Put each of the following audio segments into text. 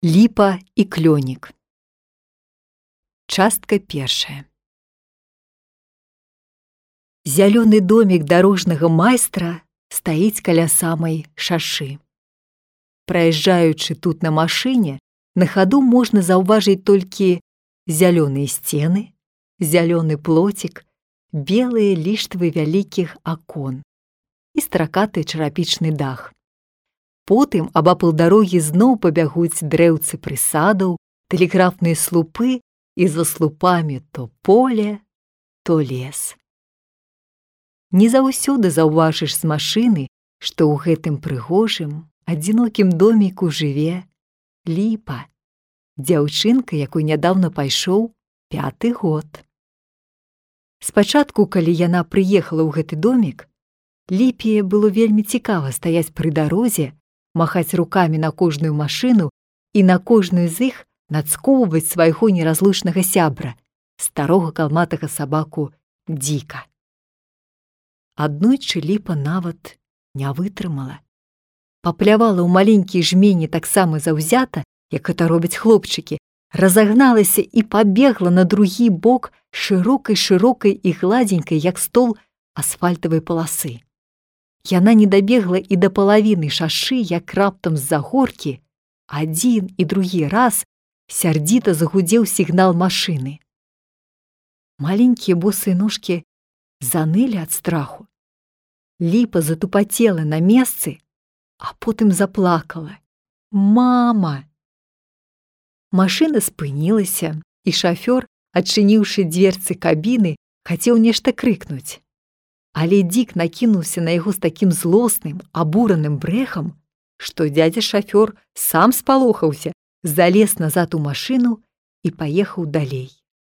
Ліпа і клёнік. Частка першая. Зялёны домік дарожнага майстра стаіць каля самай шашы. Праязджаючы тут на машыне, на хаду можна заўважыць толькі зялёныя сцены, зялёны плоцік, белыя ліштвы вялікіх акон і стракаты чарапічны дах. Потым абапал дарогі зноў пабягуць дрэўцы прысадаў, тэлеграфныя слупы і за слупамі то поле, то лес. Не заўсёды заўважыш з машыны, што ў гэтым прыгожым, адзінокім доміку жыве Ліпа, дзяўчынка, якой нядаўна пайшоў 5-ы год. Спачатку, калі яна прыехала ў гэты домік, Ліпе было вельмі цікава стаяць пры дарозе, махаць рукамі на кожную машыну і на кожную з іх нацкоўваць свайго неразлучнага сябра, старога калматага сабаку Дзіка. Аднойчы Ліпа нават не вытрымала. Паплявала ў маленькія жмені таксама заўзята, як гэта робяць хлопчыкі, разагналася і пабегла на другі бок шырокай і гладзенькай, як стол, асфальтавай паласы. Яна не дабегла і да палавіны шашы, як раптам з-за горкі адзін і другі раз сярдзіта загудзеў сігнал машыны. Маленькія босыя ножкі занылі ад страху. Ліпа затупацела на месцы, а потым заплакала. «Мама!» Машына спынілася, і шафёр, адчыніўшы дзверцы кабіны, хацеў нешта крыкнуць. Але Дзік накінуўся на яго з такім злосным, абураным брэхам, што дзядзя-шафёр сам спалохаўся, залез назад у машыну і паехаў далей.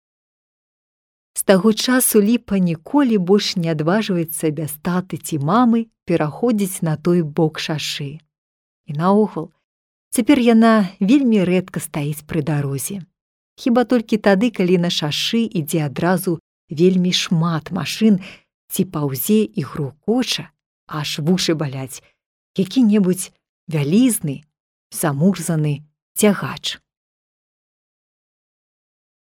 З таго часу Ліпа ніколі больш не адважваецца без таты ці мамы пераходзіць на той бок шашы. І наогул, цяпер яна вельмі рэдка стаіць пры дарозе. Хіба толькі тады, калі на шашы ідзе адразу вельмі шмат машын, ці паўзе і грукоча, аж вушы баляць, які-небудзь вялізны, замурзаны цягач.